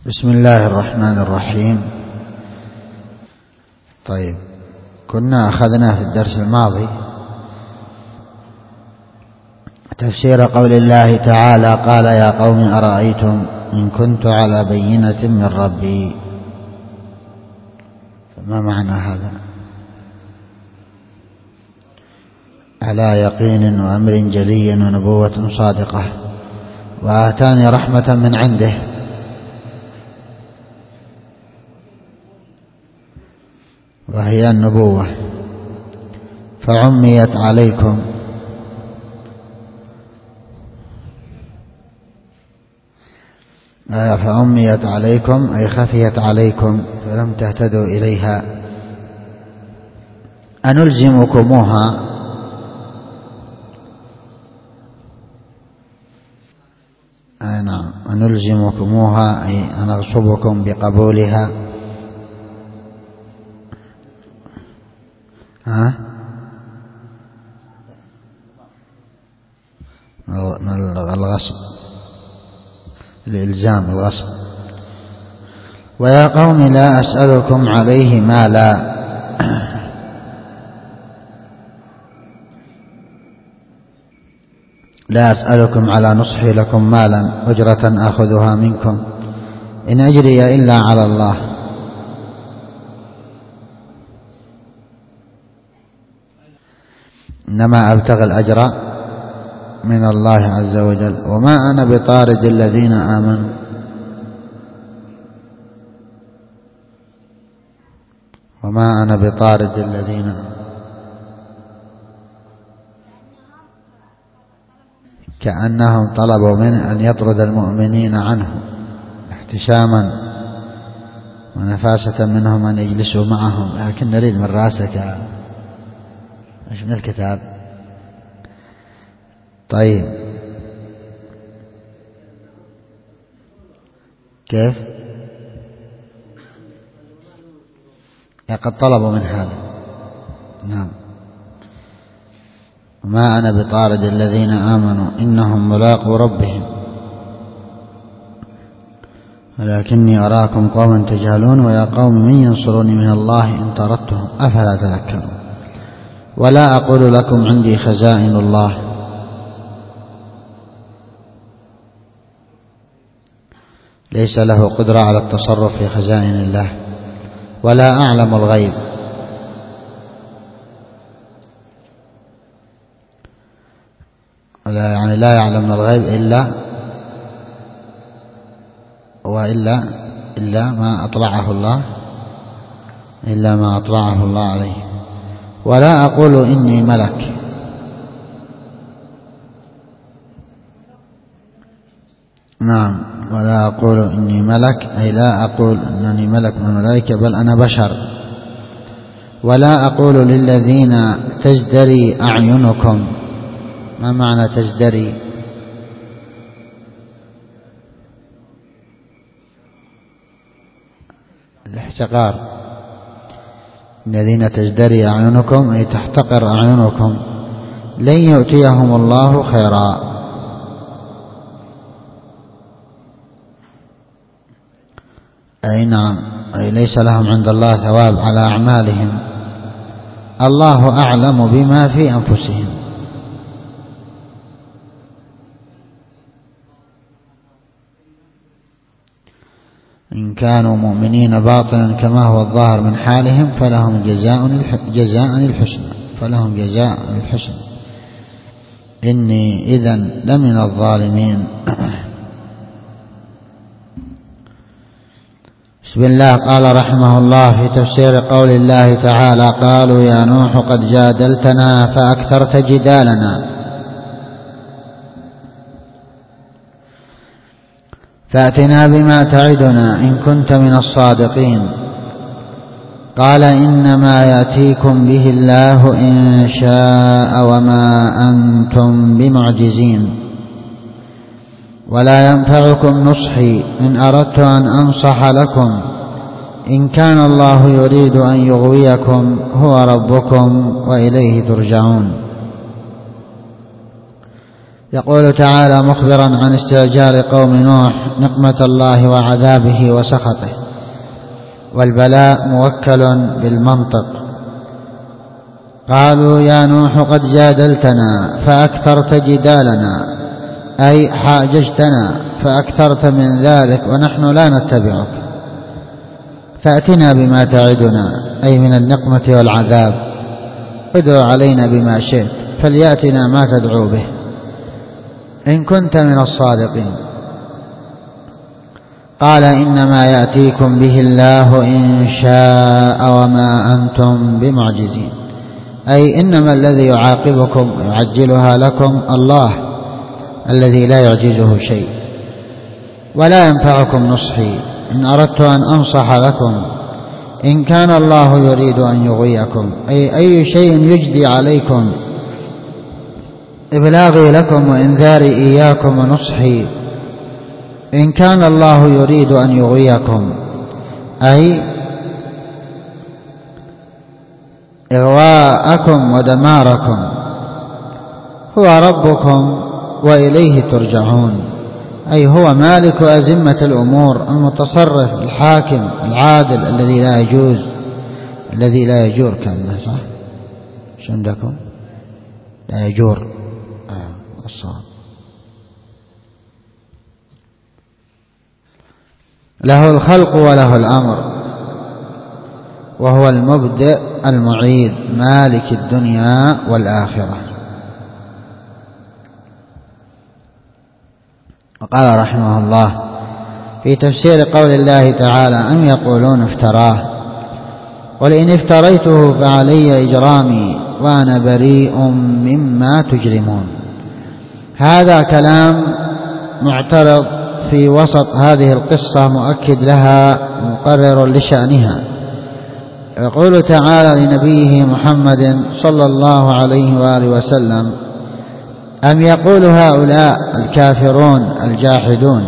بسم الله الرحمن الرحيم. طيب، كنا أخذنا في الدرس الماضي تفسير قول الله تعالى: قال يا قوم أرأيتم إن كنت على بينة من ربي. فما معنى هذا؟ على يقين وأمر جلي ونبوة صادقة، وآتاني رحمة من عنده وهي النبوة، فعميت عليكم أي خفيت عليكم فلم تهتدوا إليها. أنلزمكموها نعم، أنلزمكموها أي أنغصبكم بقبولها. الغصب، الإلزام، الغصب. ويا قوم لا أسألكم عليه مالا، لا أسألكم على نصحي لكم مالا أجرة آخذها منكم، إن أجري إلا على الله. إنما أبتغي الأجر من الله عز وجل، وما أنا بطارد الذين آمنوا. وما أنا بطارد الذين آمنوا، كأنهم طلبوا منه أن يطرد المؤمنين عنه احتشاما ونفاسة منهم أن يجلسوا معهم. لكن نريد من راسك ايش من الكتاب. طيب، كيف؟ قد طلبوا من هذا. نعم. وما أنا بطارد الذين آمنوا إنهم ملاقو ربهم ولكني أراكم قوما تجهلون. ويا قوم من ينصرني من الله إن طردتهم أفلا تذكرون. ولا أقول لكم عندي خزائن الله، ليس له قدرة على التصرف في خزائن الله. ولا أعلم الغيب، يعني لا يعلم من الغيب إلا ما أطلعه الله عليه. ولا أقول إني ملك، نعم. ولا أقول إني ملك أي لا أقول أنني ملك من الملائكة، بل أنا بشر. ولا أقول للذين تزدري أعينكم. ما معنى تزدري؟ الاحتقار. الذين تزدري أعينكم أي تحتقر أعينكم لن يؤتيهم الله خيرا. أي نعم، أي ليس لهم عند الله ثواب على أعمالهم. الله أعلم بما في أنفسهم. إن كانوا مؤمنين باطلا كما هو الظاهر من حالهم فلهم جزاء الحسنى إني إذن لمن الظالمين. بسم الله. قال رحمه الله في تفسير قول الله تعالى: قالوا يا نوح قد جادلتنا فأكثرت جدالنا فأتنا بما تعدنا إن كنت من الصادقين. قال إنما يأتيكم به الله إن شاء وما أنتم بمعجزين. ولا ينفعكم نصحي إن أردت أن أنصح لكم إن كان الله يريد أن يغويكم هو ربكم وإليه ترجعون. يقول تعالى مخبرا عن استعجال قوم نوح نقمة الله وعذابه وسخطه، والبلاء موكل بالمنطق. قالوا يا نوح قد جادلتنا فأكثرت جدالنا، أي حاججتنا فأكثرت من ذلك ونحن لا نتبعك، فأتنا بما تعدنا، أي من النقمة والعذاب، ادعو علينا بما شئت فليأتنا ما تدعو به إن كنت من الصادقين. قال إنما يأتيكم به الله إن شاء وما أنتم بمعجزين، أي إنما الذي يعاقبكم ويعجلها لكم الله الذي لا يعجزه شيء. ولا ينفعكم نصحي إن أردت أن أنصح لكم إن كان الله يريد أن يغويكم، أي شيء يجدي عليكم إبلاغي لكم وإنذاري إياكم ونصحي إن كان الله يريد أن يغويكم، أي إغواءكم ودماركم. هو ربكم وإليه ترجعون، أي هو مالك أزمة الأمور، المتصرف الحاكم العادل الذي لا يجوز، الذي لا يجور. كان صح شو عندكم؟ لا يجور الصواب. له الخلق وله الأمر، وهو المبدئ المعيد مالك الدنيا والآخرة. وقال رحمه الله في تفسير قول الله تعالى أم يقولون افتراه قل إن افتريته فعلي إجرامي وأنا بريء مما تجرمون. هذا كلام معترض في وسط هذه القصة مؤكد لها مقرر لشأنها. يقول تعالى لنبيه محمد صلى الله عليه وآله وسلم أم يقول هؤلاء الكافرون الجاحدون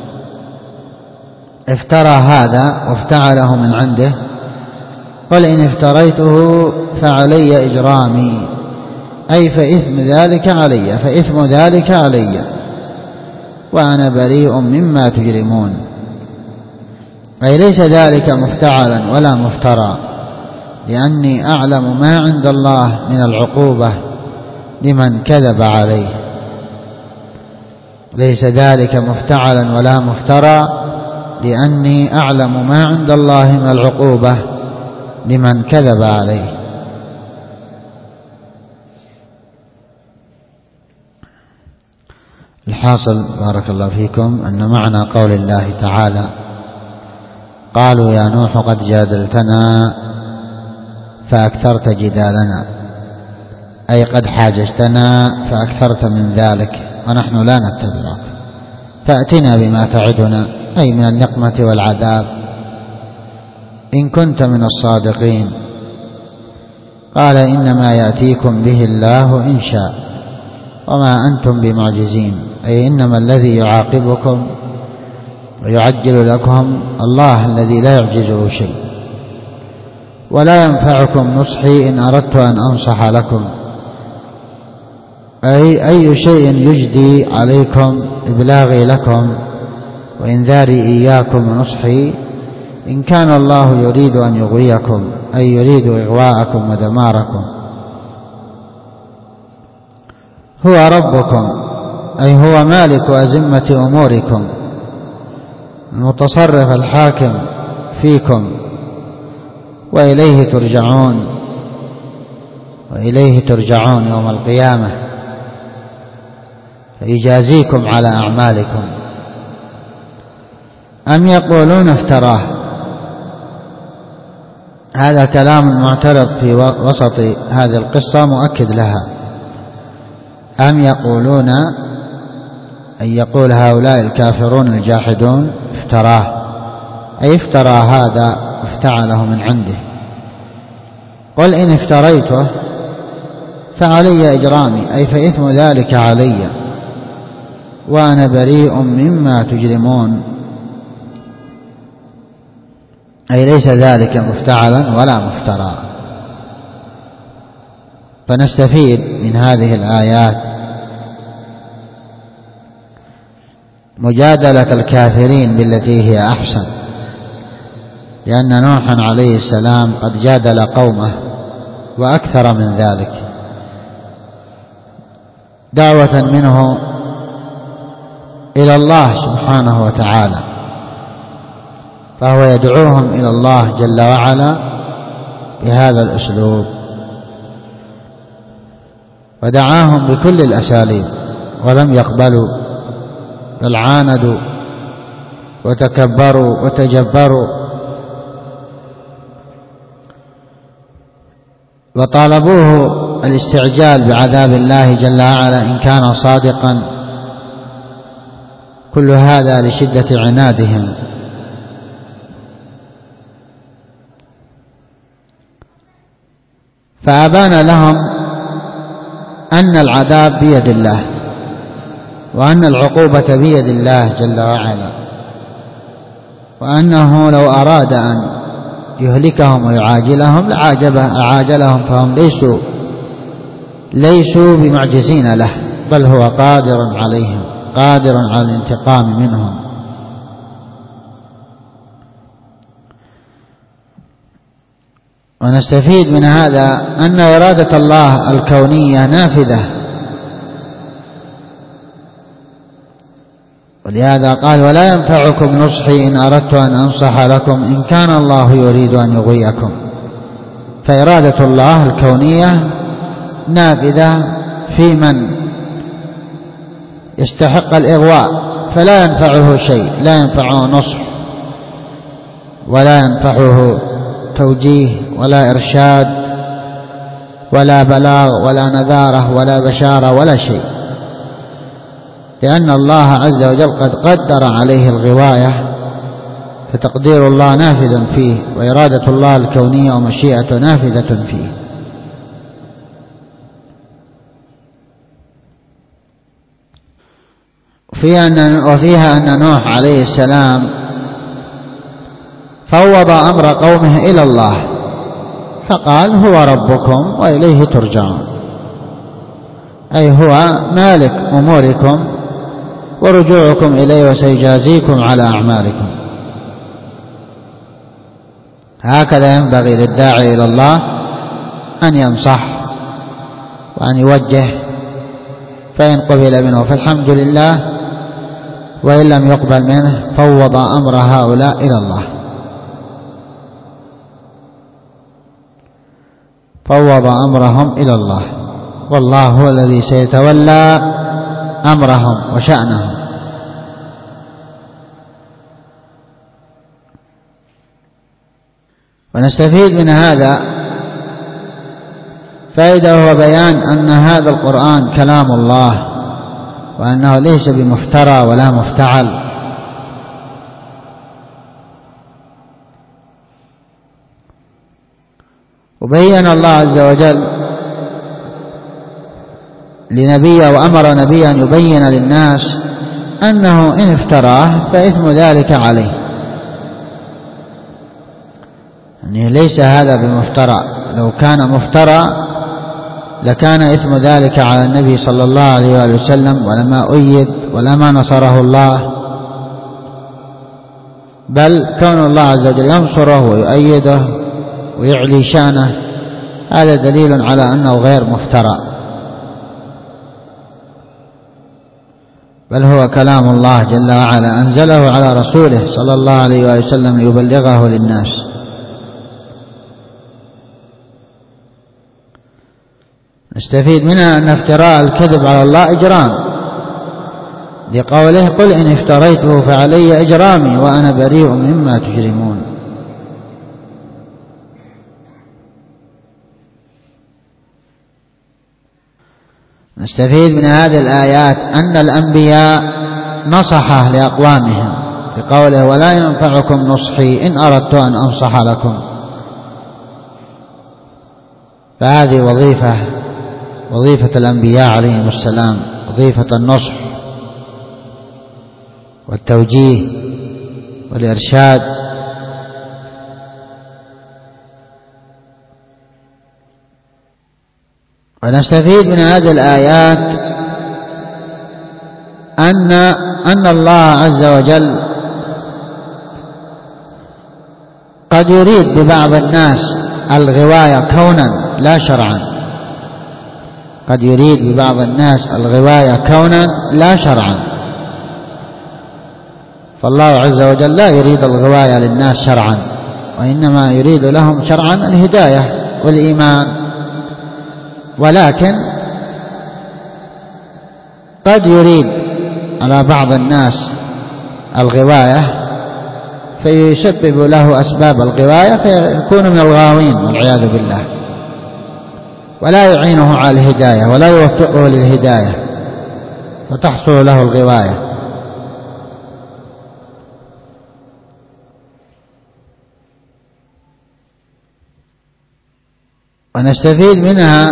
افترى هذا وافتعله من عنده؟ قل إن افتريته فعلي إجرامي، أي فإثم ذلك علي وأنا بريء مما تجرمون، أي ليس ذلك مفتعلا ولا مفترى، لأني أعلم ما عند الله من العقوبة لمن كذب عليه. ليس ذلك مفتعلا ولا مفترى لأني أعلم ما عند الله من العقوبة لمن كذب عليه. الحاصل بارك الله فيكم أن معنى قول الله تعالى قالوا يا نوح قد جادلتنا فأكثرت جدالنا، أي قد حاججتنا فأكثرت من ذلك ونحن لا نتبعك، فأتنا بما تعدنا، أي من النقمة والعذاب إن كنت من الصادقين. قال إنما يأتيكم به الله إن شاء وما أنتم بمعجزين، أي إنما الذي يعاقبكم ويعجل لكم الله الذي لا يعجزه شيء. ولا ينفعكم نصحي إن أردت أن أنصح لكم، أي شيء يجدي عليكم إبلاغي لكم وإنذاري إياكم ونصحي إن كان الله يريد أن يغويكم، أي يريد إغواءكم ودماركم. هو ربكم، أي هو مالك أزمة أموركم، المتصرف الحاكم فيكم، وإليه ترجعون يوم القيامة فيجازيكم على أعمالكم. أم يقولون افتراه، هذا كلام معترض في وسط هذه القصة مؤكد لها. أم يقولون، أن يقول هؤلاء الكافرون الجاحدون افتراه، أي افترى هذا وافتعله من عنده. قل إن افتريته فعلي إجرامي، أي فإثم ذلك علي وأنا بريء مما تجرمون، أي ليس ذلك مفتعلا ولا مفترى. فنستفيد من هذه الآيات مجادلة الكافرين بالتي هي أحسن، لأن نوحا عليه السلام قد جادل قومه وأكثر من ذلك دعوة منه إلى الله سبحانه وتعالى، فهو يدعوهم إلى الله جل وعلا بهذا الأسلوب، ودعاهم بكل الأساليب ولم يقبلوا، بل عاندوا وتكبروا وتجبروا وطالبوه الاستعجال بعذاب الله جل وعلا إن كان صادقا، كل هذا لشدة عنادهم. فأبان لهم أن العذاب بيد الله، وأن العقوبة بيد الله جل وعلا، وأنه لو أراد أن يهلكهم ويعاجلهم لعاجلهم، فهم ليسوا بمعجزين له، بل هو قادر عليهم، قادر على الانتقام منهم. ونستفيد من هذا أن إرادة الله الكونية نافذة، ولهذا قال: ولا ينفعكم نصحي إن أردت أن أنصح لكم إن كان الله يريد أن يغويكم. فإرادة الله الكونية نافذة في من يستحق الإغواء، فلا ينفعه شيء، لا ينفعه نصح ولا ينفعه توجيه ولا إرشاد ولا بلاغ ولا نذارة ولا بشارة ولا شيء، لأن الله عز وجل قد قدر عليه الغواية، فتقدير الله نافذ فيه، وإرادة الله الكونية ومشيئته نافذة فيه. وفيها أن نوح عليه السلام فوض أمر قومه إلى الله، فقال: هو ربكم وإليه ترجعون، أي هو مالك أموركم ورجوعكم إليه وسيجازيكم على أعمالكم. هكذا ينبغي للداعي إلى الله أن ينصح وأن يوجه، فإن قبل منه فالحمد لله، وإن لم يقبل منه فوض أمر هؤلاء إلى الله، فوض أمرهم إلى الله، والله هو الذي سيتولى أمرهم وشأنهم. ونستفيد من هذا فائدة، هو بيان أن هذا القرآن كلام الله، وأنه ليس بمفترى ولا مفتعل، وبين الله عز وجل لنبي وأمر نبيا أن يبين للناس أنه إن افتراه فإثم ذلك عليه، يعني ليس هذا بمفترى، لو كان مفترى لكان إثم ذلك على النبي صلى الله عليه وآله وسلم، ولما أيد ولما نصره الله، بل كون الله عز وجل ينصره ويؤيده ويعلي شأنه هذا دليل على أنه غير مفترى، بل هو كلام الله جل وعلا أنزله على رسوله صلى الله عليه وآله وسلم ليبلغه للناس. نستفيد منها أن افتراء الكذب على الله إجرام، لقوله: قل إن افتريته فعلي إجرامي وأنا بريء مما تجرمون. نستفيد من هذه الآيات أن الأنبياء نصح لأقوامهم، لقوله: ولا ينفعكم نصحي إن أردت أن أنصح لكم. فهذه وظيفة الأنبياء عليهم السلام، وظيفة النصح والتوجيه والإرشاد. ونستفيد من هذه الآيات أن أن الله عز وجل قد يريد ببعض الناس الغواية كونا لا شرعا، قد يريد ببعض الناس الغواية كونا لا شرعا، فالله عز وجل لا يريد الغواية للناس شرعا، وإنما يريد لهم شرعا الهداية والإيمان. ولكن قد يريد على بعض الناس الغواية فيسبب له أسباب الغواية فيكون من الغاوين والعياذ بالله، ولا يعينه على الهداية ولا يوفقه للهداية فتحصل له الغواية. ونستفيد منها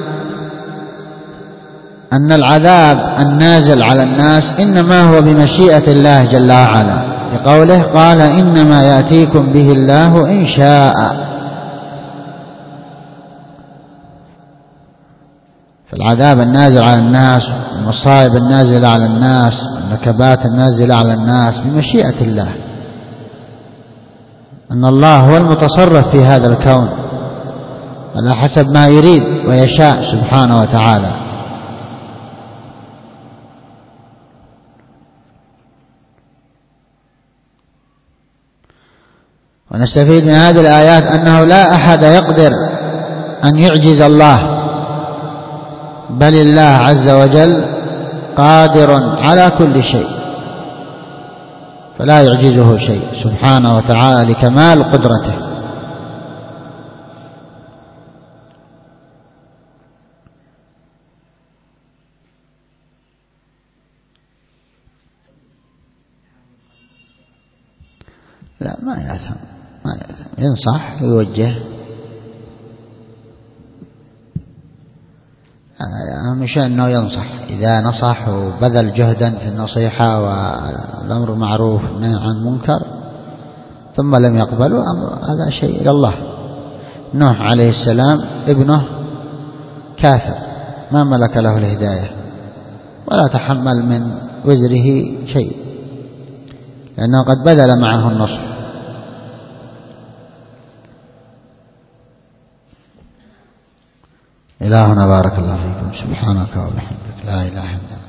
أن العذاب النازل على الناس إنما هو بمشيئة الله جل وعلا، لقوله قال إنما يأتيكم به الله إن شاء. فالعذاب النازل على الناس والمصائب النازلة على الناس والنكبات النازلة على الناس بمشيئة الله، أن الله هو المتصرف في هذا الكون على حسب ما يريد ويشاء سبحانه وتعالى. ونستفيد من هذه الآيات أنه لا أحد يقدر أن يعجز الله، بل الله عز وجل قادر على كل شيء فلا يعجزه شيء سبحانه وتعالى لكمال قدرته. لا ما يأثم، ينصح ويوجه، مش أنه ينصح، إذا نصح وبذل جهدا في النصيحة والأمر معروف والنهي عن منكر ثم لم يقبلوا هذا شيء إلى الله. نوح عليه السلام ابنه كافر ما ملك له الهداية ولا تحمل من وزره شيء لأنه قد بذل معه النصح. إلهنا بارك الله فيكم، سبحانك وبحمدك، لا إله إلا أنت.